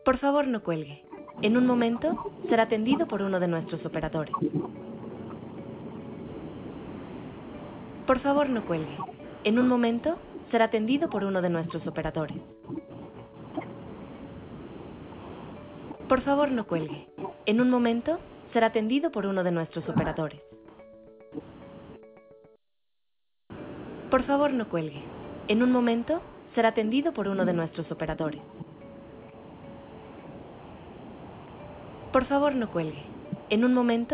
Por favor, no cuelgue. En un momento será atendido por uno de nuestros operadores. Por favor, no cuelgue. En un momento será atendido por uno de nuestros operadores. Por favor, no cuelgue. En un momento será atendido por uno de nuestros operadores. Por favor, no cuelgue. En un momento será atendido por uno de nuestros operadores. Por favor, no cuelgue. En un momento